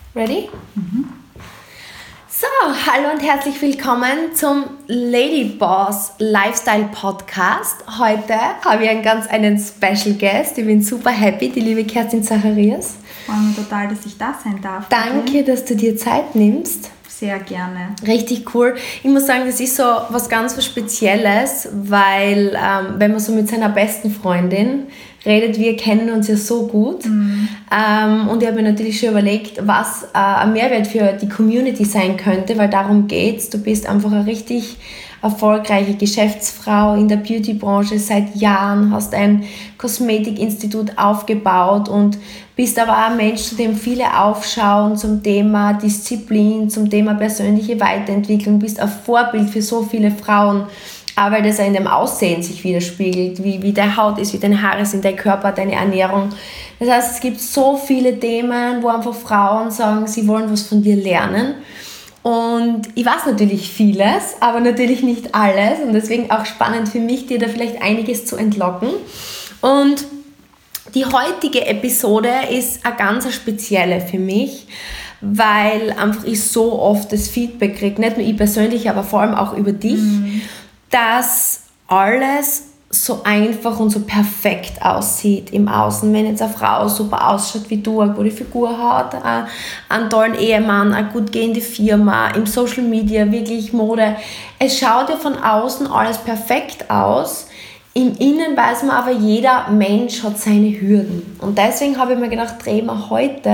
Ready? So, hallo und herzlich willkommen zum Ladyboss Lifestyle Podcast. Heute habe ich einen Special Guest. Ich bin super happy, die liebe Kerstin Zacharias. Ich freue mich total, dass ich da sein darf. Danke, dass du dir Zeit nimmst. Sehr gerne. Richtig cool. Ich muss sagen, das ist so was ganz Spezielles, weil wenn man so mit seiner besten Freundin redet, wir kennen uns ja so gut. Und ich habe mir natürlich schon überlegt, was ein Mehrwert für die Community sein könnte, weil darum geht's. Du bist einfach eine richtig erfolgreiche Geschäftsfrau in der Beauty-Branche seit Jahren, hast ein Kosmetikinstitut aufgebaut und bist aber auch ein Mensch, zu dem viele aufschauen, zum Thema Disziplin, zum Thema persönliche Weiterentwicklung, bist ein Vorbild für so viele Frauen, auch weil das ja in dem Aussehen sich widerspiegelt, wie deine Haut ist, wie deine Haare sind, dein Körper, deine Ernährung. Das heißt, es gibt so viele Themen, wo einfach Frauen sagen, sie wollen was von dir lernen. Und ich weiß natürlich vieles, aber natürlich nicht alles. Und deswegen auch spannend für mich, dir da vielleicht einiges zu entlocken. Und die heutige Episode ist eine ganz spezielle für mich, weil einfach ich so oft das Feedback kriege, nicht nur ich persönlich, aber vor allem auch über dich, dass alles so einfach und so perfekt aussieht im Außen. Wenn jetzt eine Frau super ausschaut wie du, eine gute Figur hat, einen tollen Ehemann, eine gut gehende Firma, im Social Media, wirklich Mode. Es schaut ja von außen alles perfekt aus. Im Innen weiß man aber, jeder Mensch hat seine Hürden. Und deswegen habe ich mir gedacht, drehen wir heute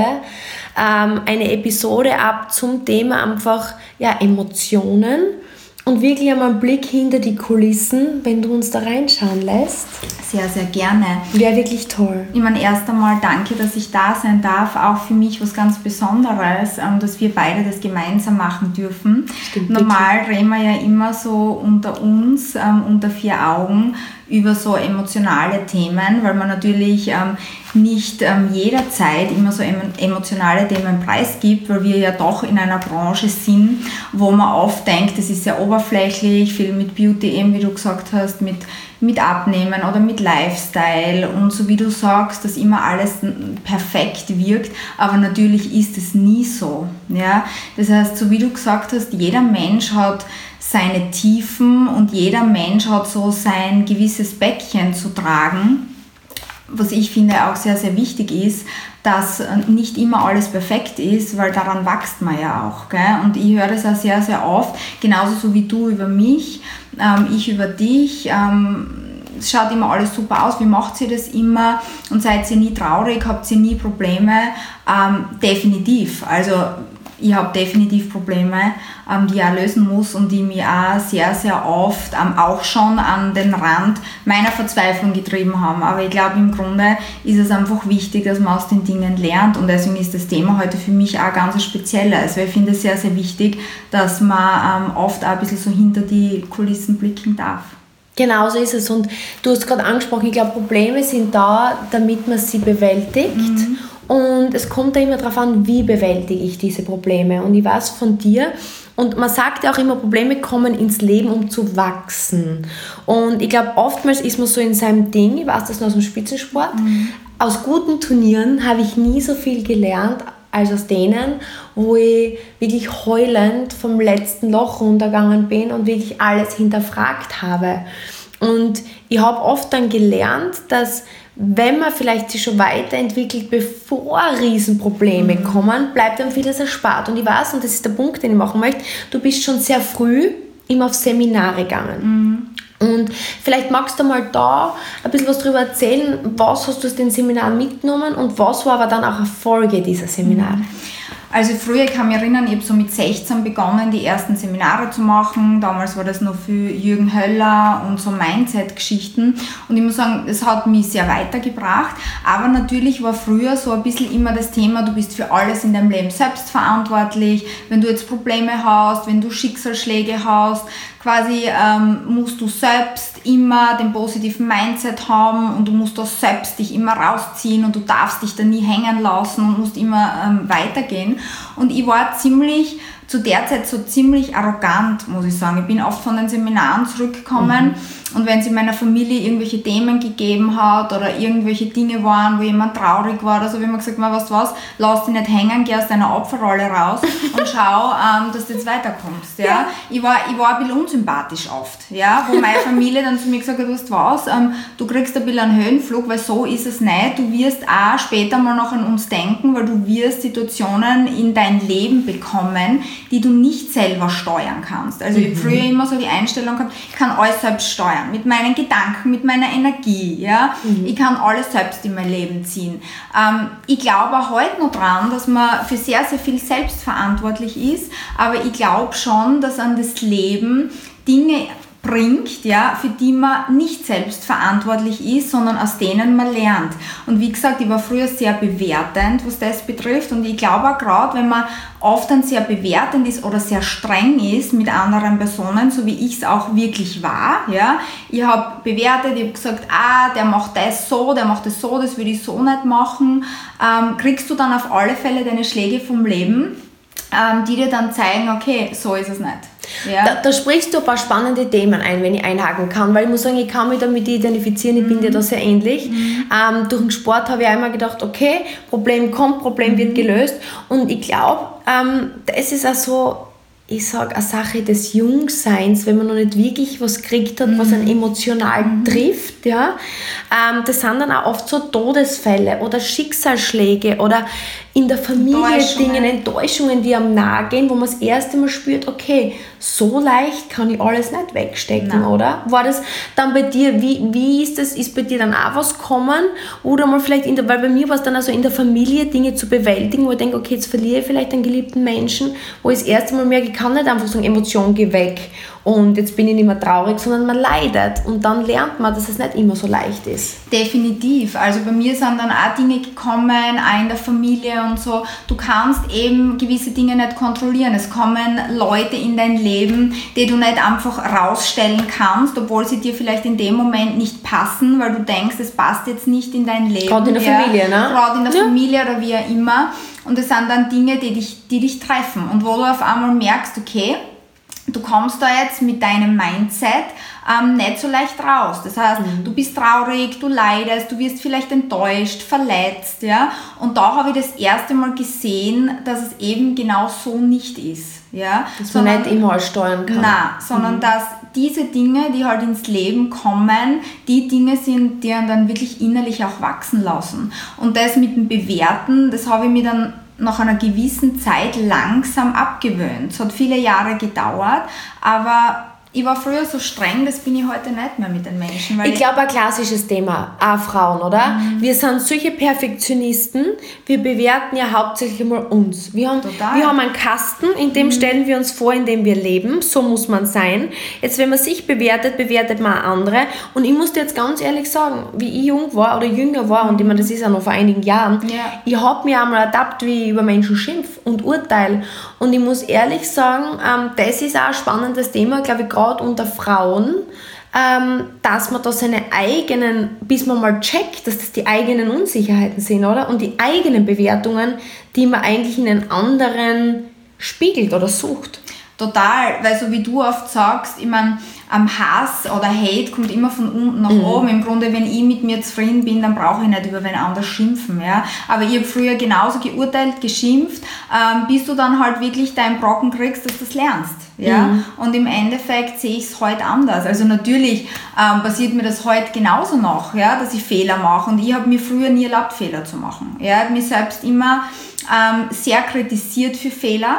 eine Episode ab zum Thema einfach Emotionen. Und wirklich einmal einen Blick hinter die Kulissen, wenn du uns da reinschauen lässt. Sehr, sehr gerne. Wäre wirklich toll. Ich meine, erst einmal danke, dass ich da sein darf. Auch für mich was ganz Besonderes, dass wir beide das gemeinsam machen dürfen. Stimmt, normal reden wir ja immer so unter uns, unter vier Augen, über so emotionale Themen, weil man natürlich nicht jederzeit immer so emotionale Themen preisgibt, weil wir ja doch in einer Branche sind, wo man oft denkt, das ist sehr oberflächlich, viel mit Beauty, eben wie du gesagt hast, mit Abnehmen oder mit Lifestyle und so wie du sagst, dass immer alles perfekt wirkt, aber natürlich ist es nie so. Ja? Das heißt, so wie du gesagt hast, jeder Mensch hat seine Tiefen und jeder Mensch hat so sein gewisses Päckchen zu tragen. Was ich finde auch sehr, sehr wichtig ist, dass nicht immer alles perfekt ist, weil daran wächst man ja auch. Gell? Und ich höre das auch sehr, sehr oft, genauso so wie du über mich, ich über dich. Es schaut immer alles super aus, wie macht ihr das immer und seid ihr nie traurig, habt ihr nie Probleme? Definitiv, also ich habe definitiv Probleme, die ich auch lösen muss und die mich auch sehr, sehr oft auch schon an den Rand meiner Verzweiflung getrieben haben. Aber ich glaube, im Grunde ist es einfach wichtig, dass man aus den Dingen lernt und deswegen ist das Thema heute für mich auch ganz spezielles, weil ich finde es sehr, sehr wichtig, dass man oft auch ein bisschen so hinter die Kulissen blicken darf. Genau so ist es. Und du hast gerade angesprochen, ich glaube, Probleme sind da, damit man sie bewältigt. Und es kommt da immer darauf an, wie bewältige ich diese Probleme. Und ich weiß von dir, und man sagt ja auch immer, Probleme kommen ins Leben, um zu wachsen. Und ich glaube, oftmals ist man so in seinem Ding, ich weiß das nur aus dem Spitzensport, aus guten Turnieren habe ich nie so viel gelernt, als aus denen, wo ich wirklich heulend vom letzten Loch runtergegangen bin und wirklich alles hinterfragt habe. Und ich habe oft dann gelernt, dass wenn man vielleicht sich schon weiterentwickelt, bevor Riesenprobleme kommen, bleibt dann vieles erspart. Und ich weiß, und das ist der Punkt, den ich machen möchte, du bist schon sehr früh immer auf Seminare gegangen. Und vielleicht magst du mal da ein bisschen was darüber erzählen, was hast du aus den Seminaren mitgenommen und was war aber dann auch Erfolge dieser Seminare? Also früher, ich kann mich erinnern, ich habe so mit 16 begonnen, die ersten Seminare zu machen. Damals war das noch für Jürgen Höller und so Mindset-Geschichten. Und ich muss sagen, das hat mich sehr weitergebracht. Aber natürlich war früher so ein bisschen immer das Thema, du bist für alles in deinem Leben selbst verantwortlich. Wenn du jetzt Probleme hast, wenn du Schicksalsschläge hast, quasi musst du selbst immer den positiven Mindset haben und du musst das selbst dich immer rausziehen und du darfst dich da nie hängen lassen und musst immer weitergehen. Und ich war zu der Zeit so ziemlich arrogant, muss ich sagen. Ich bin oft von den Seminaren zurückgekommen Und wenn es in meiner Familie irgendwelche Themen gegeben hat oder irgendwelche Dinge waren, wo jemand traurig war oder so, wie man gesagt hat, weißt du was, lass dich nicht hängen, geh aus deiner Opferrolle raus und schau, dass du jetzt weiterkommst. Ja? Ich war ein bisschen unsympathisch oft, ja? Wo meine Familie dann zu mir gesagt hat, weißt du was, du kriegst ein bisschen einen Höhenflug, weil so ist es nicht. Du wirst auch später mal noch an uns denken, weil du wirst Situationen in dein Leben bekommen, die du nicht selber steuern kannst. Also ich habe früher immer so die Einstellung gehabt, ich kann alles selbst steuern, mit meinen Gedanken, mit meiner Energie. Ja? Ich kann alles selbst in mein Leben ziehen. Ich glaube auch heute noch dran, dass man für sehr, sehr viel selbst verantwortlich ist, aber ich glaube schon, dass an das Leben Dinge bringt, ja, für die man nicht selbst verantwortlich ist, sondern aus denen man lernt. Und wie gesagt, ich war früher sehr bewertend, was das betrifft, und ich glaube auch gerade, wenn man oft dann sehr bewertend ist oder sehr streng ist mit anderen Personen, so wie ich es auch wirklich war, ja, ich habe bewertet, ich habe gesagt, der macht das so, der macht das so, das würde ich so nicht machen, kriegst du dann auf alle Fälle deine Schläge vom Leben, die dir dann zeigen, okay, so ist es nicht. Ja. Da sprichst du ein paar spannende Themen ein, wenn ich einhaken kann, weil ich muss sagen, ich kann mich damit identifizieren, ich bin dir da sehr ähnlich. Durch den Sport habe ich einmal gedacht, okay, Problem kommt, Problem wird gelöst, und ich glaube, das ist auch so, ich sage, eine Sache des Jungseins, wenn man noch nicht wirklich was gekriegt hat, was einen emotional trifft, ja. Das sind dann auch oft so Todesfälle oder Schicksalsschläge oder in der Familie Dinge, Enttäuschungen, die einem nahe gehen, wo man das erste Mal spürt, okay, so leicht kann ich alles nicht wegstecken, oder? War das dann bei dir, wie ist das, ist bei dir dann auch was gekommen? Oder mal vielleicht, weil bei mir war es dann also in der Familie, Dinge zu bewältigen, wo ich denke, okay, jetzt verliere ich vielleicht einen geliebten Menschen, wo ich das erste Mal merke, ich kann nicht einfach sagen, Emotion, geh weg und jetzt bin ich nicht mehr traurig, sondern man leidet, und dann lernt man, dass es nicht immer so leicht ist. Definitiv. Also bei mir sind dann auch Dinge gekommen, auch in der Familie und so. Du kannst eben gewisse Dinge nicht kontrollieren. Es kommen Leute in dein Leben, die du nicht einfach rausstellen kannst, obwohl sie dir vielleicht in dem Moment nicht passen, weil du denkst, es passt jetzt nicht in dein Leben. Gerade in der Familie, ne? Gerade in der Familie oder wie auch immer. Und das sind dann Dinge, die dich treffen. Und wo du auf einmal merkst, okay, du kommst da jetzt mit deinem Mindset nicht so leicht raus. Das heißt, du bist traurig, du leidest, du wirst vielleicht enttäuscht, verletzt. Ja? Und da habe ich das erste Mal gesehen, dass es eben genau so nicht ist. Ja? Dass man nicht immer alles steuern kann. Nein, sondern dass diese Dinge, die halt ins Leben kommen, die Dinge sind, die einen dann wirklich innerlich auch wachsen lassen. Und das mit dem Bewerten, das habe ich mir dann nach einer gewissen Zeit langsam abgewöhnt. Es hat viele Jahre gedauert, aber ich war früher so streng, das bin ich heute nicht mehr mit den Menschen. Weil ich glaube, ein klassisches Thema, auch Frauen, oder? Wir sind solche Perfektionisten, wir bewerten ja hauptsächlich mal uns. Wir haben einen Kasten, in dem stellen wir uns vor, in dem wir leben, so muss man sein. Jetzt, wenn man sich bewertet, bewertet man andere. Und ich muss dir jetzt ganz ehrlich sagen, wie ich jung war oder jünger war, und ich meine, das ist ja noch vor einigen Jahren, ich habe mir einmal ertappt, wie ich über Menschen schimpf und urteile. Und ich muss ehrlich sagen, das ist auch ein spannendes Thema, glaube ich, gerade unter Frauen, dass man da seine eigenen, bis man mal checkt, dass das die eigenen Unsicherheiten sind, oder? Und die eigenen Bewertungen, die man eigentlich in den anderen spiegelt oder sucht. Total, weil so wie du oft sagst, ich meine, Hass oder Hate kommt immer von unten nach oben. Im Grunde, wenn ich mit mir zufrieden bin, dann brauche ich nicht über wen anders schimpfen. Ja? Aber ich habe früher genauso geurteilt, geschimpft, bis du dann halt wirklich deinen Brocken kriegst, dass du das lernst. Ja? Und im Endeffekt sehe ich es heute anders. Also natürlich passiert mir das heute genauso noch, ja? Dass ich Fehler mache. Und ich habe mir früher nie erlaubt, Fehler zu machen. Ich habe mich selbst immer sehr kritisiert für Fehler.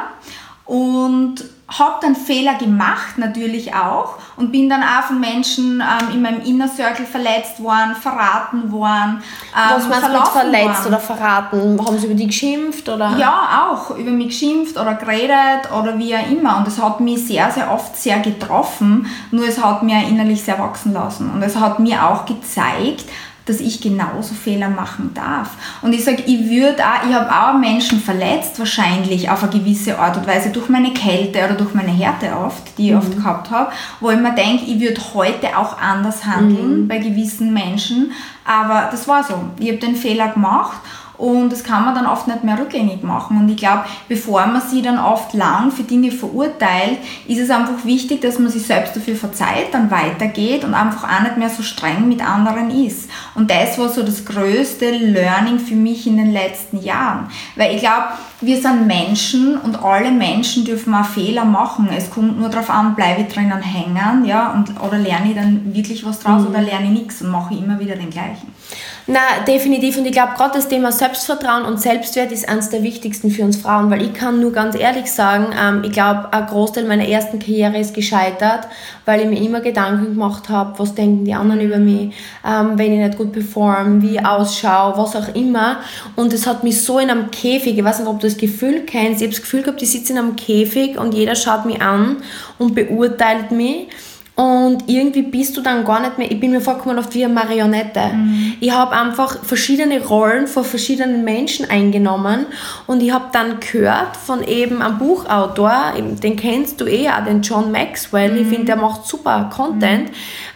Und habe dann Fehler gemacht, natürlich auch, und bin dann auch von Menschen in meinem Inner Circle verletzt worden, verraten worden. Was meinst du mit verletzt oder verraten? Haben sie über dich geschimpft? Oder? Ja, auch über mich geschimpft oder geredet oder wie auch immer. Und das hat mich sehr, sehr oft sehr getroffen, nur es hat mir innerlich sehr wachsen lassen. Und es hat mir auch gezeigt, dass ich genauso Fehler machen darf. Und ich sage, ich habe auch Menschen verletzt, wahrscheinlich auf eine gewisse Art und Weise, durch meine Kälte oder durch meine Härte oft, die ich oft gehabt habe, wo ich mir denke, ich würde heute auch anders handeln bei gewissen Menschen. Aber das war so. Ich habe den Fehler gemacht und das kann man dann oft nicht mehr rückgängig machen. Und ich glaube, bevor man sich dann oft lang für Dinge verurteilt, ist es einfach wichtig, dass man sich selbst dafür verzeiht, dann weitergeht und einfach auch nicht mehr so streng mit anderen ist. Und das war so das größte Learning für mich in den letzten Jahren. Weil ich glaube, wir sind Menschen und alle Menschen dürfen auch Fehler machen. Es kommt nur darauf an, bleibe ich drinnen hängen, ja, oder lerne ich dann wirklich was draus oder lerne ich nichts und mache immer wieder den gleichen. Na, definitiv. Und ich glaube, gerade das Thema Selbstvertrauen und Selbstwert ist eines der wichtigsten für uns Frauen, weil ich kann nur ganz ehrlich sagen, ich glaube, ein Großteil meiner ersten Karriere ist gescheitert, weil ich mir immer Gedanken gemacht habe, was denken die anderen über mich, wenn ich nicht gut performe, wie ich ausschaue, was auch immer. Und es hat mich so in einem Käfig, ich weiß nicht, ob du das Gefühl kennst, ich habe das Gefühl gehabt, ich sitze in einem Käfig und jeder schaut mich an und beurteilt mich. Und irgendwie bist du dann gar nicht mehr, ich bin mir vorgekommen oft wie eine Marionette. Ich habe einfach verschiedene Rollen von verschiedenen Menschen eingenommen und ich habe dann gehört von eben einem Buchautor, den kennst du auch, den John Maxwell, ich finde, der macht super Content,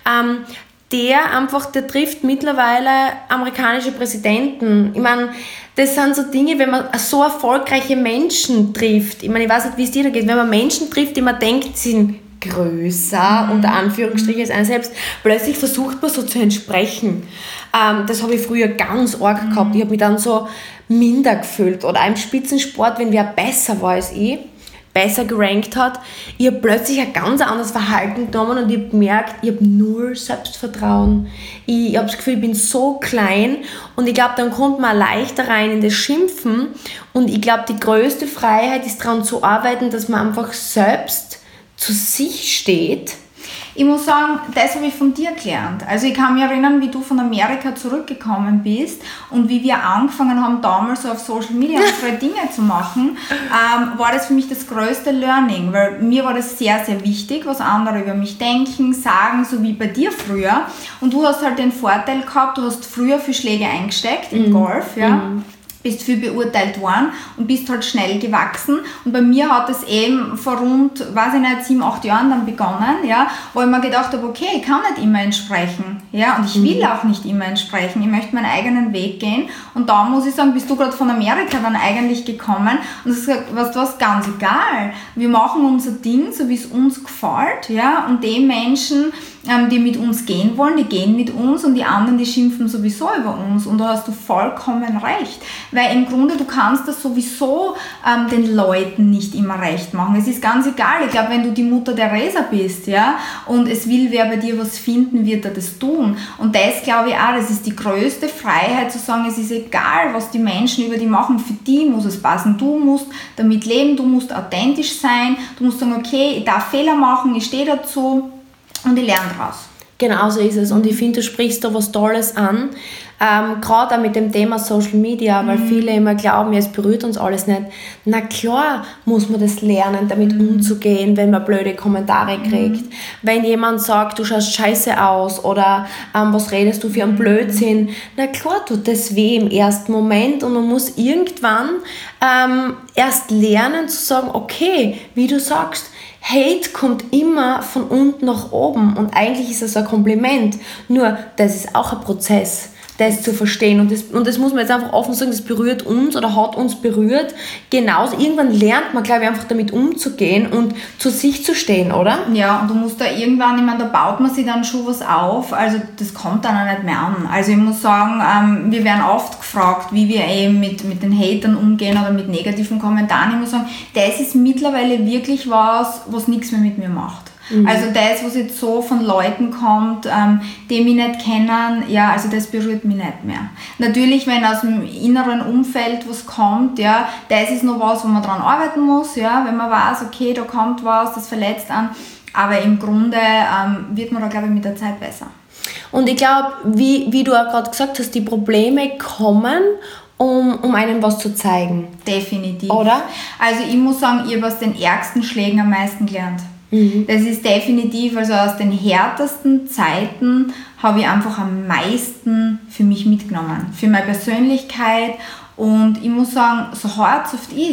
der trifft mittlerweile amerikanische Präsidenten. Ich meine, das sind so Dinge, wenn man so erfolgreiche Menschen trifft, ich meine, ich weiß nicht, wie es dir da geht, wenn man Menschen trifft, die man denkt, sie sind größer, unter Anführungsstrichen, als einer selbst. Plötzlich versucht man so zu entsprechen. Das habe ich früher ganz arg gehabt. Ich habe mich dann so minder gefühlt. Oder auch im Spitzensport, wenn wer besser war als ich, besser gerankt hat, ich habe plötzlich ein ganz anderes Verhalten genommen und ich habe gemerkt, ich habe null Selbstvertrauen. Ich habe das Gefühl, ich bin so klein und ich glaube, dann kommt man leichter rein in das Schimpfen und ich glaube, die größte Freiheit ist daran zu arbeiten, dass man einfach selbst zu sich steht. Ich muss sagen, das habe ich von dir gelernt. Also ich kann mich erinnern, wie du von Amerika zurückgekommen bist und wie wir angefangen haben, damals so auf Social Media unsere Dinge zu machen, war das für mich das größte Learning, weil mir war das sehr, sehr wichtig, was andere über mich denken, sagen, so wie bei dir früher. Und du hast halt den Vorteil gehabt, du hast früher für Schläge eingesteckt im Golf, ja. Bist viel beurteilt worden und bist halt schnell gewachsen. Und bei mir hat es eben vor rund, 7, 8 Jahren dann begonnen, ja, wo ich mir gedacht habe, okay, ich kann nicht immer entsprechen, ja, und ich will auch nicht immer entsprechen. Ich möchte meinen eigenen Weg gehen. Und da muss ich sagen, bist du gerade von Amerika dann eigentlich gekommen und hast gesagt, weißt du was, ganz egal. Wir machen unser Ding, so wie es uns gefällt, ja, und die Menschen, die mit uns gehen wollen, die gehen mit uns und die anderen, die schimpfen sowieso über uns. Und da hast du vollkommen recht. Weil im Grunde, du kannst das sowieso den Leuten nicht immer recht machen. Es ist ganz egal. Ich glaube, wenn du die Mutter Teresa bist, ja, und es will wer bei dir was finden, wird er das tun. Und das glaube ich auch, das ist die größte Freiheit zu sagen, es ist egal, was die Menschen über die machen, für die muss es passen. Du musst damit leben, du musst authentisch sein, du musst sagen, okay, ich darf Fehler machen, ich stehe dazu und ich lerne daraus. Genau so ist es. Und ich finde, du sprichst da was Tolles an. Gerade auch mit dem Thema Social Media, weil viele immer glauben, ja, es berührt uns alles nicht. Na klar muss man das lernen, damit umzugehen, wenn man blöde Kommentare kriegt. Wenn jemand sagt, du schaust scheiße aus oder was redest du für einen Blödsinn. Na klar tut das weh im ersten Moment und man muss irgendwann erst lernen zu sagen, okay, wie du sagst, Hate kommt immer von unten nach oben und eigentlich ist es ein Kompliment, nur das ist auch ein Prozess, das zu verstehen und das muss man jetzt einfach offen sagen, das berührt uns oder hat uns berührt, genauso, irgendwann lernt man, glaube ich, einfach damit umzugehen und zu sich zu stehen, oder? Ja, und du musst da irgendwann, ich meine, da baut man sich dann schon was auf, also das kommt dann auch nicht mehr an. Also ich muss sagen, wir werden oft gefragt, wie wir eben mit den Hatern umgehen oder mit negativen Kommentaren. Ich muss sagen, das ist mittlerweile wirklich was nichts mehr mit mir macht. Also das, was jetzt so von Leuten kommt, die mich nicht kennen, ja, also das berührt mich nicht mehr. Natürlich, wenn aus dem inneren Umfeld was kommt, ja, das ist noch was, wo man dran arbeiten muss, ja, wenn man weiß, okay, da kommt was, das verletzt einen, aber im Grunde wird man da, glaube ich, mit der Zeit besser. Und ich glaube, wie du auch gerade gesagt hast, die Probleme kommen, um einem was zu zeigen. Definitiv. Oder? Also ich muss sagen, ich habe aus den ärgsten Schlägen am meisten gelernt. Das ist definitiv, also aus den härtesten Zeiten habe ich einfach am meisten für mich mitgenommen. Für meine Persönlichkeit und ich muss sagen, so hart es oft ist,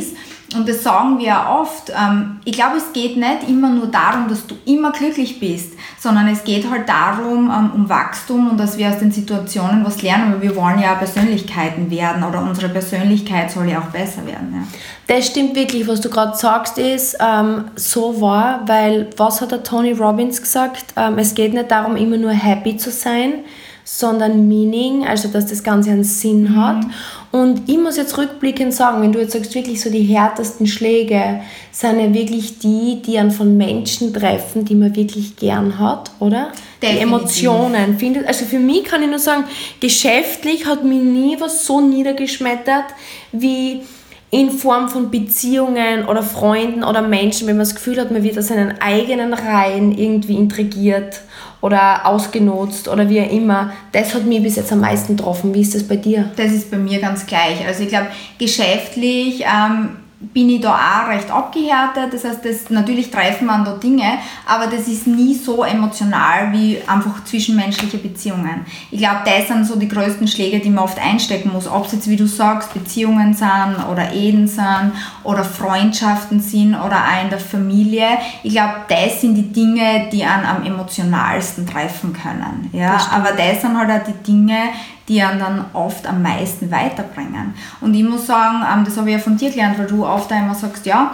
Und das sagen wir ja oft. Ich glaube, es geht nicht immer nur darum, dass du immer glücklich bist, sondern es geht halt darum, um Wachstum und dass wir aus den Situationen was lernen, weil wir wollen ja Persönlichkeiten werden oder unsere Persönlichkeit soll ja auch besser werden. Ja. Das stimmt wirklich, was du gerade sagst, ist so wahr, weil was hat der Tony Robbins gesagt? Es geht nicht darum, immer nur happy zu sein, sondern Meaning, also dass das Ganze einen Sinn hat. Und ich muss jetzt rückblickend sagen, wenn du jetzt sagst, wirklich so die härtesten Schläge sind ja wirklich die einen von Menschen treffen, die man wirklich gern hat, oder? Definitiv. Die Emotionen. Also für mich kann ich nur sagen, geschäftlich hat mich nie was so niedergeschmettert wie in Form von Beziehungen oder Freunden oder Menschen, wenn man das Gefühl hat, man wird aus seinen eigenen Reihen irgendwie intrigiert oder ausgenutzt oder wie auch immer. Das hat mich bis jetzt am meisten getroffen. Wie ist das bei dir? Das ist bei mir ganz gleich. Also ich glaube, geschäftlich bin ich da auch recht abgehärtet. Das heißt, natürlich treffen man da Dinge, aber das ist nie so emotional wie einfach zwischenmenschliche Beziehungen. Ich glaube, das sind so die größten Schläge, die man oft einstecken muss. Ob es jetzt, wie du sagst, Beziehungen sind oder Ehen sind oder Freundschaften sind oder auch in der Familie. Ich glaube, das sind die Dinge, die einen am emotionalsten treffen können. Ja? Aber das sind halt auch die Dinge, die einen dann oft am meisten weiterbringen. Und ich muss sagen, das habe ich ja von dir gelernt, weil du oft einmal sagst, ja,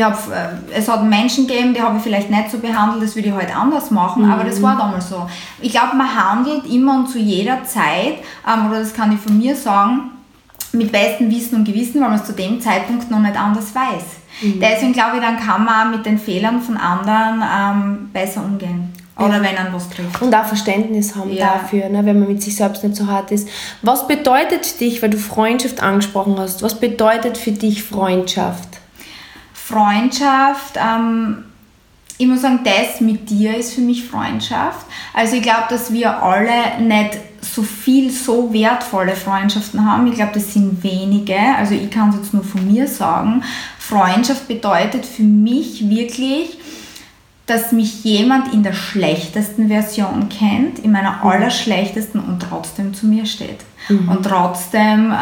es hat Menschen gegeben, die habe ich vielleicht nicht so behandelt, das würde ich heute anders machen, aber das war damals so. Ich glaube, man handelt immer und zu jeder Zeit, oder das kann ich von mir sagen, mit bestem Wissen und Gewissen, weil man es zu dem Zeitpunkt noch nicht anders weiß. Deswegen glaube ich, dann kann man mit den Fehlern von anderen besser umgehen. Oder wenn man was trifft. Und auch Verständnis haben dafür, ne, wenn man mit sich selbst nicht so hart ist. Was bedeutet dich, weil du Freundschaft angesprochen hast, was bedeutet für dich Freundschaft? Freundschaft, ich muss sagen, das mit dir ist für mich Freundschaft. Also ich glaube, dass wir alle nicht so wertvolle Freundschaften haben. Ich glaube, das sind wenige. Also ich kann es jetzt nur von mir sagen. Freundschaft bedeutet für mich wirklich, dass mich jemand in der schlechtesten Version kennt, in meiner allerschlechtesten und trotzdem zu mir steht. Und trotzdem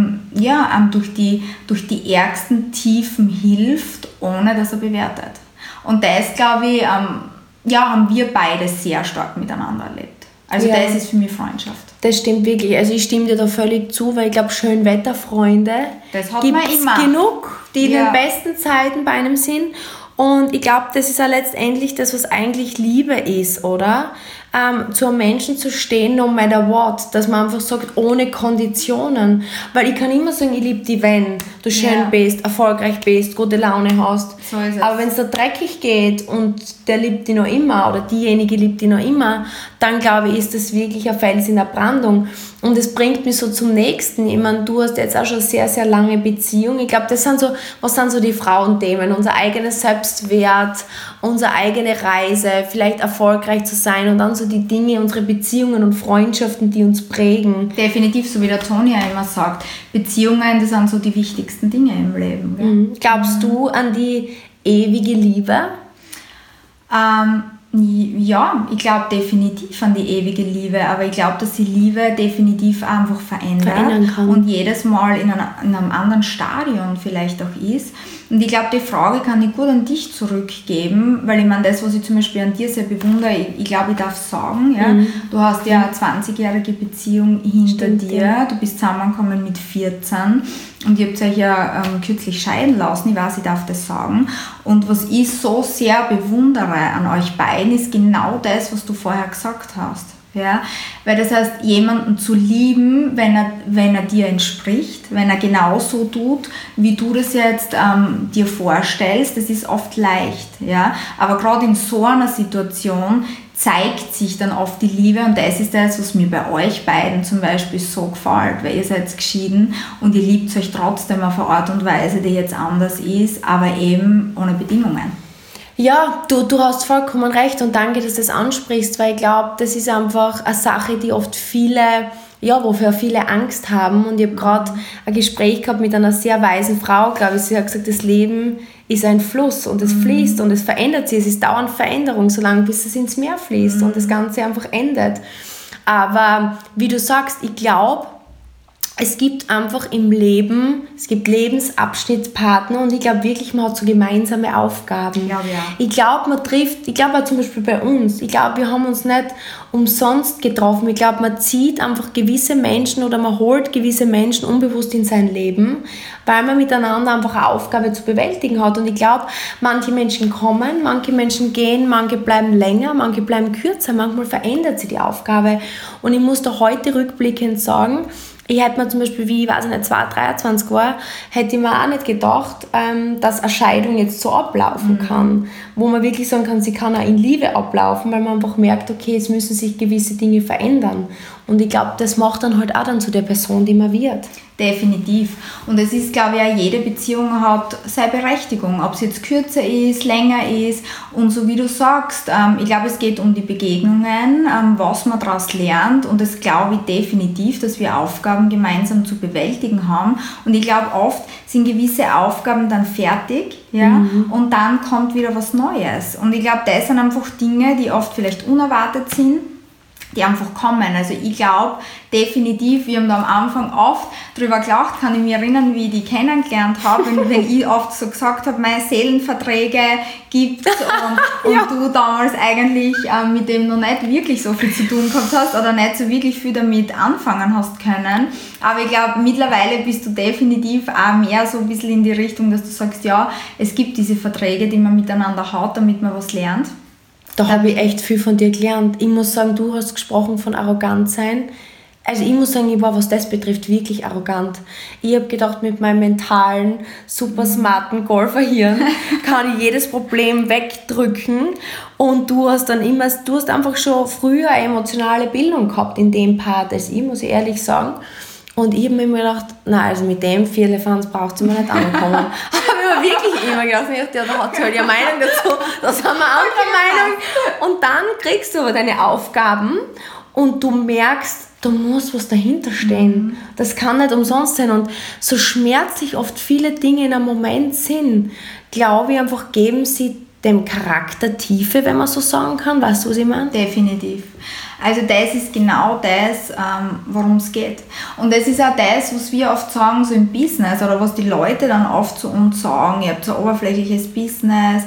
durch die ärgsten Tiefen hilft, ohne dass er bewertet. Und das, glaube ich, haben wir beide sehr stark miteinander erlebt. Also das ist für mich Freundschaft. Das stimmt wirklich. Also ich stimme dir da völlig zu, weil ich glaube, Schönwetterfreunde gibt es genug, die in den besten Zeiten bei einem sind. Und ich glaube, das ist ja letztendlich das, was eigentlich Liebe ist, oder? Zu einem Menschen zu stehen, no matter what, dass man einfach sagt, ohne Konditionen. Weil ich kann immer sagen, ich liebe dich, wenn du schön bist, erfolgreich bist, gute Laune hast. So ist es. Aber wenn es da dreckig geht und der liebt dich noch immer oder diejenige liebt dich noch immer, dann glaube ich, ist das wirklich ein Fels in der Brandung. Und das bringt mich so zum Nächsten. Ich meine, du hast jetzt auch schon eine sehr, sehr lange Beziehung. Ich glaube, was sind so die Frauenthemen? Unser eigenes Selbstwert, unsere eigene Reise, vielleicht erfolgreich zu sein und dann so die Dinge, unsere Beziehungen und Freundschaften, die uns prägen. Definitiv, so wie der Toni ja immer sagt, Beziehungen, das sind so die wichtigsten Dinge im Leben. Gell? Glaubst du an die ewige Liebe? Ja, ich glaube definitiv an die ewige Liebe, aber ich glaube, dass die Liebe definitiv einfach verändern kann und jedes Mal in einem anderen Stadion vielleicht auch ist. Und ich glaube, die Frage kann ich gut an dich zurückgeben, weil ich meine, das, was ich zum Beispiel an dir sehr bewundere, ich glaube, ich darf sagen, ja, du hast ja eine 20-jährige Beziehung hinter dir, du bist zusammengekommen mit 14 und ihr habt euch ja kürzlich scheiden lassen, ich weiß, ich darf das sagen. Und was ich so sehr bewundere an euch beiden, ist genau das, was du vorher gesagt hast. Ja, weil das heißt, jemanden zu lieben, wenn er dir entspricht, wenn er genauso tut, wie du das jetzt dir vorstellst, das ist oft leicht. Ja? Aber gerade in so einer Situation zeigt sich dann oft die Liebe und das ist das, was mir bei euch beiden zum Beispiel so gefällt, weil ihr seid geschieden und ihr liebt euch trotzdem auf eine Art und Weise, die jetzt anders ist, aber eben ohne Bedingungen. Ja, du hast vollkommen recht und danke, dass du das ansprichst, weil ich glaube, das ist einfach eine Sache, die oft wofür viele Angst haben. Und ich habe gerade ein Gespräch gehabt mit einer sehr weisen Frau, glaube ich, sie hat gesagt, das Leben ist ein Fluss und es fließt und es verändert sich, es ist dauernd Veränderung, solange bis es ins Meer fließt und das Ganze einfach endet. Aber wie du sagst, ich glaube, es gibt einfach im Leben, es gibt Lebensabschnittspartner und ich glaube wirklich, man hat so gemeinsame Aufgaben. Ja. Ich glaube, auch zum Beispiel bei uns, ich glaube, wir haben uns nicht umsonst getroffen. Ich glaube, man zieht einfach gewisse Menschen oder man holt gewisse Menschen unbewusst in sein Leben, weil man miteinander einfach eine Aufgabe zu bewältigen hat. Und ich glaube, manche Menschen kommen, manche Menschen gehen, manche bleiben länger, manche bleiben kürzer, manchmal verändert sich die Aufgabe. Und ich muss da heute rückblickend sagen, ich hätte mir zum Beispiel, wie ich weiß nicht, 23 war, hätte ich mir auch nicht gedacht, dass eine Scheidung jetzt so ablaufen kann. Wo man wirklich sagen kann, sie kann auch in Liebe ablaufen, weil man einfach merkt, okay, es müssen sich gewisse Dinge verändern. Und ich glaube, das macht dann halt auch dann zu der Person, die man wird. Definitiv. Und es ist, glaube ich, auch jede Beziehung hat seine Berechtigung, ob es jetzt kürzer ist, länger ist. Und so wie du sagst, ich glaube, es geht um die Begegnungen, was man daraus lernt. Und das glaube ich definitiv, dass wir Aufgaben gemeinsam zu bewältigen haben. Und ich glaube, oft sind gewisse Aufgaben dann fertig, ja, und dann kommt wieder was Neues. Und ich glaube, das sind einfach Dinge, die oft vielleicht unerwartet sind, die einfach kommen. Also ich glaube definitiv, wir haben da am Anfang oft drüber gelacht, kann ich mich erinnern, wie ich die kennengelernt habe, wenn ich oft so gesagt habe, meine Seelenverträge gibt und ja. Du damals eigentlich mit dem noch nicht wirklich so viel zu tun gehabt hast oder nicht so wirklich viel damit anfangen hast können. Aber ich glaube, mittlerweile bist du definitiv auch mehr so ein bisschen in die Richtung, dass du sagst, ja, es gibt diese Verträge, die man miteinander hat, damit man was lernt. Da habe ich echt viel von dir gelernt. Ich muss sagen, du hast gesprochen von arrogant sein. Also ich muss sagen, ich war, was das betrifft, wirklich arrogant. Ich habe gedacht, mit meinem mentalen, super smarten Golferhirn kann ich jedes Problem wegdrücken. Und du hast einfach schon früher eine emotionale Bildung gehabt in dem Part als ich, muss ich ehrlich sagen. Und ich habe mir immer gedacht, nein, also mit dem Vierlefanz braucht sie mir nicht ankommen. Habe ich mir wirklich immer gedacht, ja, da hat sie halt ihre Meinung dazu, das haben wir auch eine Meinung. Und dann kriegst du aber deine Aufgaben und du merkst, da muss was dahinter stehen. Das kann nicht umsonst sein. Und so schmerzlich oft viele Dinge in einem Moment sind, glaube ich einfach, geben sie dem Charakter Tiefe, wenn man so sagen kann. Weißt du, was ich meine? Definitiv. Also das ist genau das, worum es geht. Und das ist auch das, was wir oft sagen, so im Business, oder was die Leute dann oft zu uns sagen, ihr habt so ein oberflächliches Business,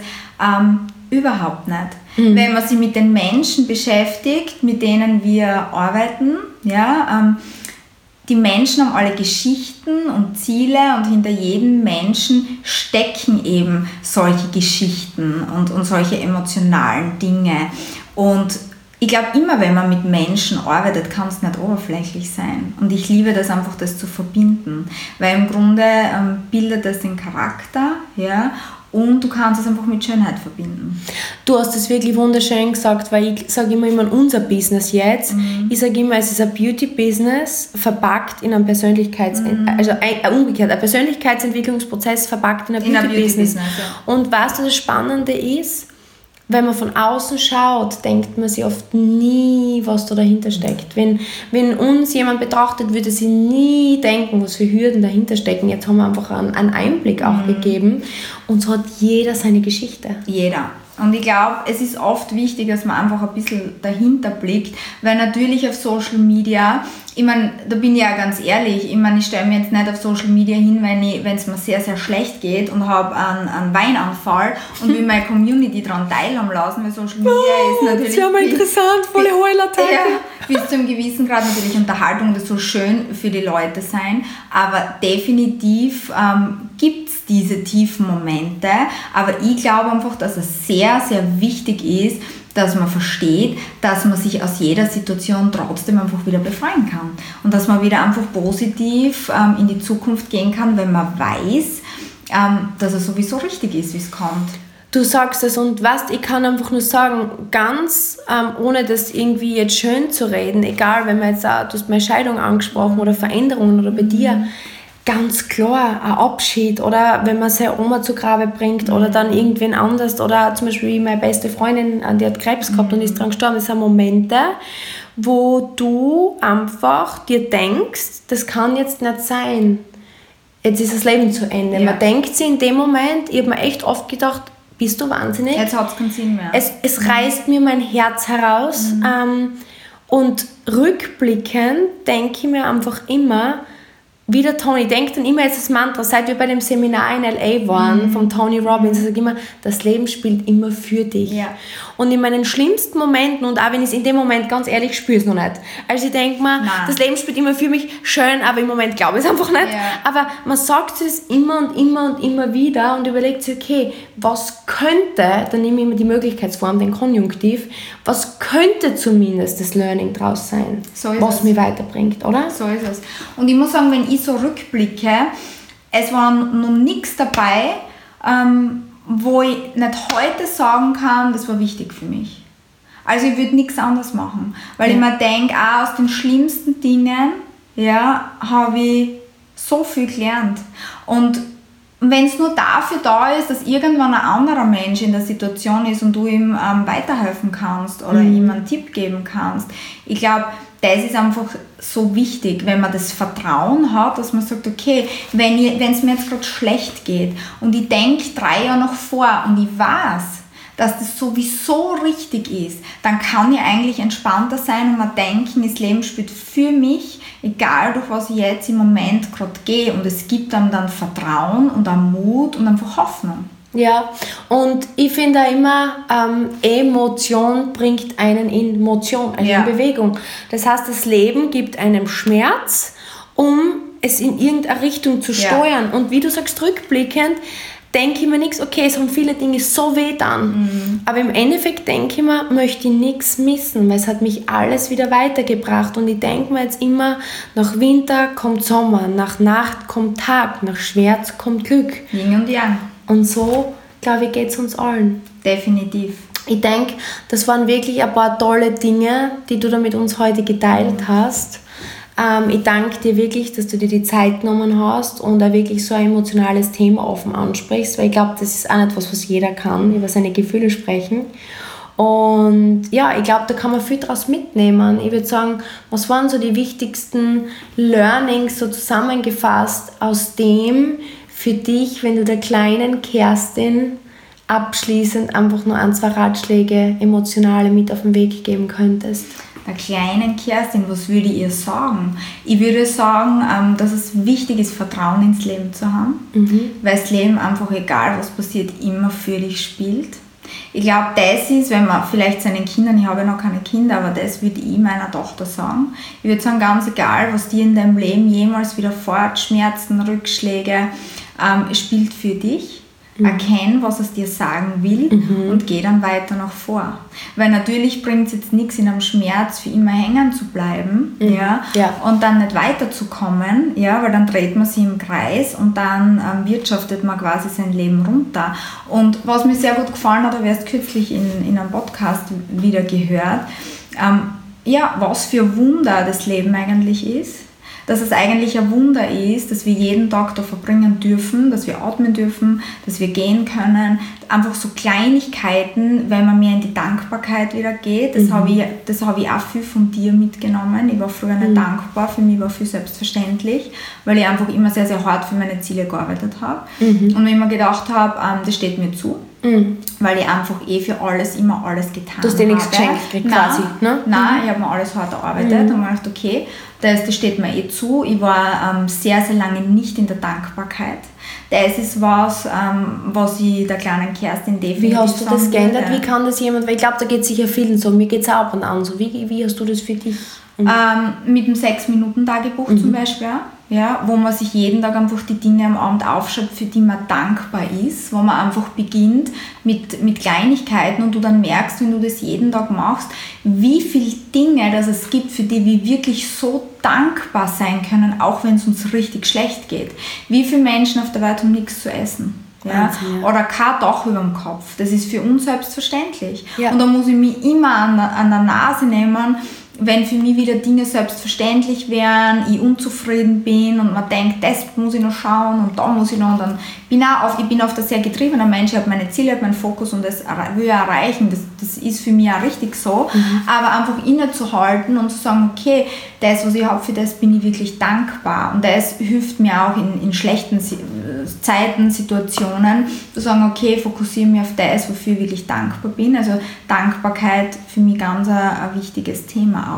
überhaupt nicht. Wenn man sich mit den Menschen beschäftigt, mit denen wir arbeiten, ja, die Menschen haben alle Geschichten und Ziele und hinter jedem Menschen stecken eben solche Geschichten und solche emotionalen Dinge. Und ich glaube, immer wenn man mit Menschen arbeitet, kann es nicht oberflächlich sein. Und ich liebe das einfach, das zu verbinden. Weil im Grunde bildet das den Charakter, ja, und du kannst es einfach mit Schönheit verbinden. Du hast das wirklich wunderschön gesagt, weil ich sage immer unser Business jetzt. Ich sage immer, es ist ein Beauty-Business verpackt in einem umgekehrt, ein Persönlichkeitsentwicklungsprozess verpackt in ein Beauty-Business. Ja. Und weißt du, das Spannende ist, wenn man von außen schaut, denkt man sich oft nie, was da dahinter steckt. Wenn uns jemand betrachtet, würde sie nie denken, was für Hürden dahinter stecken. Jetzt haben wir einfach einen Einblick auch gegeben. Und so hat jeder seine Geschichte. Jeder. Und ich glaube, es ist oft wichtig, dass man einfach ein bisschen dahinter blickt, weil natürlich auf Social Media, ich meine, da bin ich ja ganz ehrlich, ich stelle mir jetzt nicht auf Social Media hin, wenn es mir sehr, sehr schlecht geht und habe einen Weinanfall und will meine Community daran teilhaben lassen, weil Social Media ist natürlich... Das ist ja mal interessant, volle Heulattacke. Ja, bis zu einem gewissen Grad natürlich Unterhaltung, das soll schön für die Leute sein, aber definitiv gibt es diese tiefen Momente, aber ich glaube einfach, dass es sehr, sehr wichtig ist, dass man versteht, dass man sich aus jeder Situation trotzdem einfach wieder befreien kann und dass man wieder einfach positiv in die Zukunft gehen kann, wenn man weiß, dass es sowieso richtig ist, wie es kommt. Du sagst es und weißt, ich kann einfach nur sagen, ganz ohne das irgendwie jetzt schön zu reden, egal, wenn man jetzt auch, du hast meine Scheidung angesprochen oder Veränderungen oder bei dir, ganz klar ein Abschied oder wenn man seine Oma zu Grabe bringt oder dann irgendwen anders oder zum Beispiel wie meine beste Freundin, die hat Krebs gehabt und ist dran gestorben, das sind Momente, wo du einfach dir denkst, das kann jetzt nicht sein, jetzt ist das Leben zu Ende. Ja. Man denkt sich in dem Moment, ich habe mir echt oft gedacht, bist du wahnsinnig? Jetzt hat es keinen Sinn mehr. Es reißt mir mein Herz heraus und rückblickend denke ich mir einfach immer, wie der Tony, denkt dann immer jetzt das Mantra, seit wir bei dem Seminar in L.A. waren, vom Tony Robbins, er sagt immer, das Leben spielt immer für dich. Ja. Und in meinen schlimmsten Momenten, und auch wenn ich es in dem Moment ganz ehrlich spüre es noch nicht, also ich denke mir, das Leben spielt immer für mich, schön, aber im Moment glaube ich es einfach nicht. Ja. Aber man sagt es immer und immer und immer wieder und überlegt sich, okay, was könnte, dann nehme ich immer die Möglichkeitsform, den Konjunktiv, was könnte zumindest das Learning draus sein, was mich weiterbringt, oder? So ist es. Und ich muss sagen, wenn ich so rückblicke, es war noch nichts dabei, wo ich nicht heute sagen kann, das war wichtig für mich. Also ich würde nichts anderes machen, weil ich mir denke, auch aus den schlimmsten Dingen habe ich so viel gelernt. Und wenn es nur dafür da ist, dass irgendwann ein anderer Mensch in der Situation ist und du ihm weiterhelfen kannst oder ihm einen Tipp geben kannst, ich glaube, das ist einfach so wichtig, wenn man das Vertrauen hat, dass man sagt, okay, wenn es mir jetzt gerade schlecht geht und ich denke 3 Jahre noch vor und ich weiß, dass das sowieso richtig ist, dann kann ich eigentlich entspannter sein und mir denken, das Leben spielt für mich, egal durch was ich jetzt im Moment gerade gehe. Und es gibt einem dann Vertrauen und auch Mut und einfach Hoffnung. Ja, und ich finde auch immer, Emotion bringt einen in Motion, also in Bewegung. Das heißt, das Leben gibt einem Schmerz, um es in irgendeine Richtung zu steuern. Und wie du sagst, rückblickend, denke ich mir nichts, okay, es haben viele Dinge so weh dann. Aber im Endeffekt denke ich mir, möchte ich nichts missen, weil es hat mich alles wieder weitergebracht. Und ich denke mir jetzt immer, nach Winter kommt Sommer, nach Nacht kommt Tag, nach Schmerz kommt Glück. Yin und Yang. Und so, glaube ich, geht es uns allen. Definitiv. Ich denke, das waren wirklich ein paar tolle Dinge, die du da mit uns heute geteilt hast. Ich danke dir wirklich, dass du dir die Zeit genommen hast und auch wirklich so ein emotionales Thema offen ansprichst, weil ich glaube, das ist auch nicht was jeder kann, über seine Gefühle sprechen. Und ja, ich glaube, da kann man viel daraus mitnehmen. Ich würde sagen, was waren so die wichtigsten Learnings so zusammengefasst aus dem für dich, wenn du der kleinen Kerstin abschließend einfach nur 1, 2 Ratschläge, emotionale mit auf den Weg geben könntest? Der kleinen Kerstin, was würde ich ihr sagen? Ich würde sagen, dass es wichtig ist, Vertrauen ins Leben zu haben, weil das Leben einfach, egal was passiert, immer für dich spielt. Ich glaube, das ist, wenn man vielleicht seinen Kindern, ich habe ja noch keine Kinder, aber das würde ich meiner Tochter sagen. Ich würde sagen, ganz egal, was dir in deinem Leben jemals widerfährt, Schmerzen, Rückschläge, es spielt für dich. Erkenn, was es dir sagen will und geh dann weiter nach vor. Weil natürlich bringt es jetzt nichts, in einem Schmerz für immer hängen zu bleiben und dann nicht weiterzukommen, weil dann dreht man sich im Kreis und dann wirtschaftet man quasi sein Leben runter. Und was mir sehr gut gefallen hat, habe ich erst kürzlich in einem Podcast wieder gehört, was für ein Wunder das Leben eigentlich ist. Dass es eigentlich ein Wunder ist, dass wir jeden Tag da verbringen dürfen, dass wir atmen dürfen, dass wir gehen können. Einfach so Kleinigkeiten, wenn man mehr in die Dankbarkeit wieder geht. Das habe ich auch viel von dir mitgenommen. Ich war früher nicht dankbar, für mich war viel selbstverständlich, weil ich einfach immer sehr, sehr hart für meine Ziele gearbeitet habe. Und wenn ich mir gedacht habe, das steht mir zu, weil ich einfach für alles immer alles getan habe. Du hast dir nichts geschenkt quasi, ne? Nein, ich habe mir alles hart erarbeitet und mir gedacht, okay, das steht mir zu. Ich war sehr, sehr lange nicht in der Dankbarkeit. Das ist was ich der kleinen Kerstin definitiv Wie hast du das geändert? würde. Wie kann das jemand, weil ich glaube, da geht es sicher vielen so, mir geht es auch ab und an so. Wie hast du das für dich? Mit dem 6-Minuten-Tagebuch zum Beispiel, wo man sich jeden Tag einfach die Dinge am Abend aufschreibt, für die man dankbar ist, wo man einfach beginnt mit Kleinigkeiten und du dann merkst, wenn du das jeden Tag machst, wie viele Dinge das es gibt, für die wir wirklich so dankbar sein können, auch wenn es uns richtig schlecht geht. Wie viele Menschen auf der Welt haben nichts zu essen? Oder kein Dach über dem Kopf. Das ist für uns selbstverständlich. Ja. Und da muss ich mich immer an der Nase nehmen, wenn für mich wieder Dinge selbstverständlich wären, ich unzufrieden bin und man denkt, das muss ich noch schauen und da muss ich noch. Und dann ich bin oft ein sehr getriebener Mensch, ich habe meine Ziele, ich habe meinen Fokus und das will ich erreichen. Das ist für mich auch richtig so. Aber einfach innezuhalten und zu sagen, okay, das, was ich habe, für das bin ich wirklich dankbar. Und das hilft mir auch in schlechten Zeiten, Situationen, zu sagen, okay, fokussiere mich auf das, wofür ich wirklich dankbar bin. Also Dankbarkeit für mich ganz ein wichtiges Thema auch.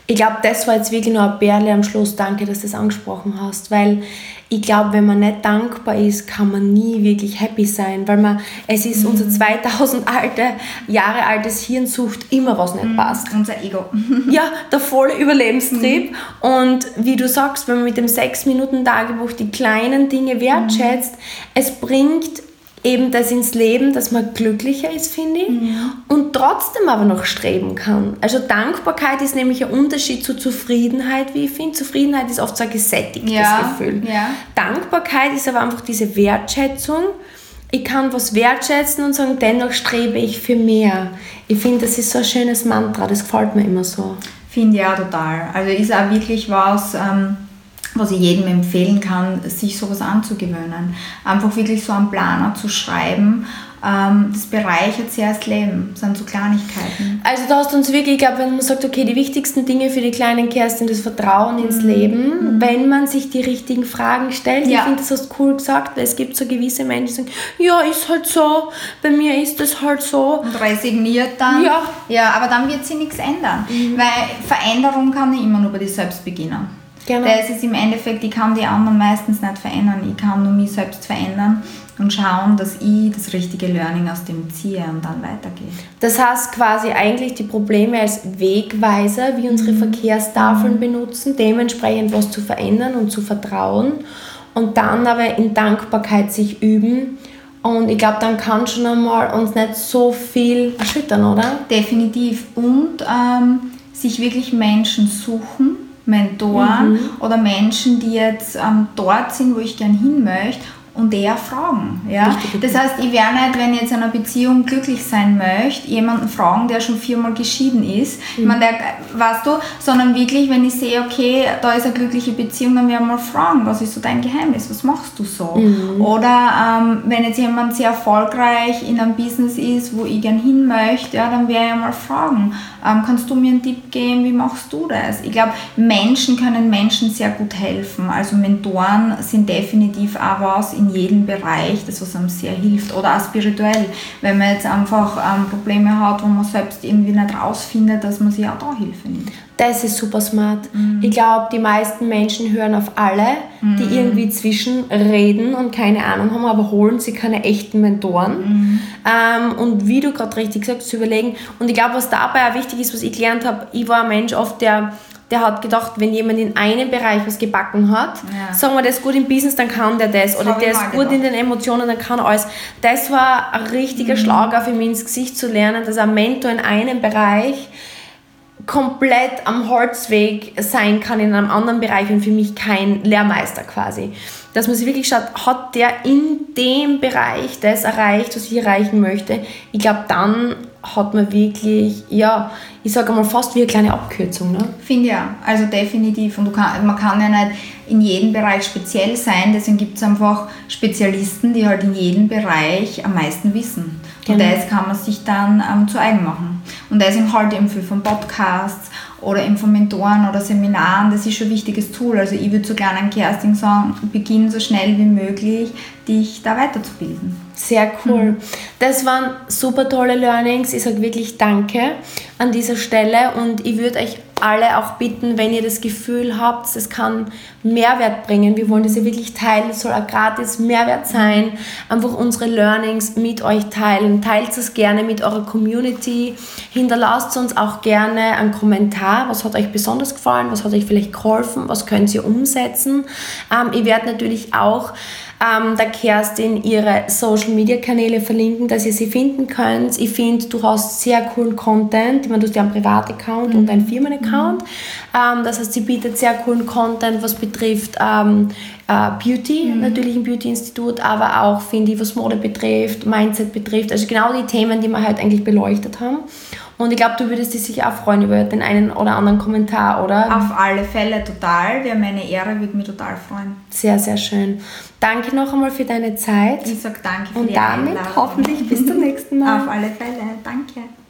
Ich glaube, das war jetzt wirklich nur ein Perle am Schluss. Danke, dass du das angesprochen hast, weil ich glaube, wenn man nicht dankbar ist, kann man nie wirklich happy sein, weil es ist unser 2000 Jahre altes Hirn sucht immer, was nicht passt. Unser Ego. Ja, der volle Überlebenstrieb. Und wie du sagst, wenn man mit dem 6-Minuten-Tagebuch die kleinen Dinge wertschätzt, es bringt eben das ins Leben, dass man glücklicher ist, finde ich, und trotzdem aber noch streben kann. Also Dankbarkeit ist nämlich ein Unterschied zu Zufriedenheit, wie ich finde. Zufriedenheit ist oft so ein gesättigtes Gefühl. Ja. Dankbarkeit ist aber einfach diese Wertschätzung. Ich kann was wertschätzen und sagen, dennoch strebe ich für mehr. Ich finde, das ist so ein schönes Mantra, das gefällt mir immer so. Finde ich auch total. Also ist auch wirklich was ich jedem empfehlen kann, sich sowas anzugewöhnen. Einfach wirklich so einen Planer zu schreiben, das bereichert sehr das Leben. Das sind so Kleinigkeiten. Also da hast du uns wirklich, ich glaube, wenn man sagt, okay, die wichtigsten Dinge für die kleinen Kerstin, das Vertrauen ins Leben, wenn man sich die richtigen Fragen stellt. Ja. Ich finde, das hast du cool gesagt, weil es gibt so gewisse Menschen, die sagen, ja, ist halt so, bei mir ist das halt so. Und resigniert dann. Ja, aber dann wird sich nichts ändern. Weil Veränderung kann nicht immer nur bei dir selbst beginnen. Genau. Das ist im Endeffekt, ich kann die anderen meistens nicht verändern. Ich kann nur mich selbst verändern und schauen, dass ich das richtige Learning aus dem ziehe und dann weitergehe. Das heißt quasi eigentlich die Probleme als Wegweiser, wie unsere Verkehrstafeln benutzen, dementsprechend was zu verändern und zu vertrauen und dann aber in Dankbarkeit sich üben. Und ich glaube, dann kann schon einmal uns nicht so viel erschüttern, oder? Definitiv. Und sich wirklich Menschen suchen, Mentoren oder Menschen, die jetzt dort sind, wo ich gern hin möchte und eher fragen. Ja? Das heißt, ich werde nicht, wenn ich jetzt in einer Beziehung glücklich sein möchte, jemanden fragen, der schon 4-mal geschieden ist, ich meine, weißt du, sondern wirklich, wenn ich sehe, okay, da ist eine glückliche Beziehung, dann werde ich mal fragen, was ist so dein Geheimnis, was machst du so? Oder wenn jetzt jemand sehr erfolgreich in einem Business ist, wo ich gern hin möchte, ja, dann werde ich mal fragen, kannst du mir einen Tipp geben, wie machst du das? Ich glaube, Menschen können Menschen sehr gut helfen, also Mentoren sind definitiv auch was in jedem Bereich, das was einem sehr hilft, oder auch spirituell, wenn man jetzt einfach Probleme hat, wo man selbst irgendwie nicht rausfindet, dass man sich auch da Hilfe nimmt. Das ist super smart. Ich glaube, die meisten Menschen hören auf alle, die irgendwie zwischenreden und keine Ahnung haben, aber holen sie keine echten Mentoren. Und wie du gerade richtig sagst, zu überlegen. Und ich glaube, was dabei auch wichtig ist, was ich gelernt habe, ich war ein Mensch oft, der hat gedacht, wenn jemand in einem Bereich was gebacken hat, sagen wir, der ist gut im Business, dann kann der das. Oder der ist gut in den Emotionen, dann kann er alles. Das war ein richtiger Schlag für mich ins Gesicht zu lernen, dass ein Mentor in einem Bereich komplett am Holzweg sein kann in einem anderen Bereich und für mich kein Lehrmeister quasi. Dass man sich wirklich schaut, hat der in dem Bereich das erreicht, was ich erreichen möchte. Ich glaube, dann hat man wirklich, ja, ich sage mal fast wie eine kleine Abkürzung. Ne? Finde ja, also definitiv. Und man kann ja nicht in jedem Bereich speziell sein, deswegen gibt es einfach Spezialisten, die halt in jedem Bereich am meisten wissen. Und das kann man sich dann zu eigen machen. Und deswegen halte ich eben viel von Podcasts oder eben von Mentoren oder Seminaren, das ist schon ein wichtiges Tool. Also ich würde so gerne an Kerstin sagen, beginn so schnell wie möglich, dich da weiterzubilden. Sehr cool. Das waren super tolle Learnings. Ich sage wirklich Danke an dieser Stelle und ich würde euch alle auch bitten, wenn ihr das Gefühl habt, es kann Mehrwert bringen, wir wollen das ja wirklich teilen, es soll auch gratis Mehrwert sein, einfach unsere Learnings mit euch teilen. Teilt es gerne mit eurer Community, hinterlasst uns auch gerne einen Kommentar, was hat euch besonders gefallen, was hat euch vielleicht geholfen, was könnt ihr umsetzen. Ich werde natürlich auch der Kerstin ihre Social-Media-Kanäle verlinken, dass ihr sie finden könnt. Ich finde, du hast sehr coolen Content. Ich meine, du hast ja einen Privat-Account und einen Firmen-Account. Das heißt, sie bietet sehr coolen Content, was betrifft Beauty, natürlich im Beauty-Institut, aber auch, finde ich, was Mode betrifft, Mindset betrifft. Also genau die Themen, die wir halt eigentlich beleuchtet haben. Und ich glaube, du würdest dich sicher auch freuen über den einen oder anderen Kommentar, oder? Auf alle Fälle total. Wäre meine Ehre, würde mich total freuen. Sehr, sehr schön. Danke noch einmal für deine Zeit. Ich sage danke für die Einladung. Und damit hoffentlich bis zum nächsten Mal. Auf alle Fälle. Danke.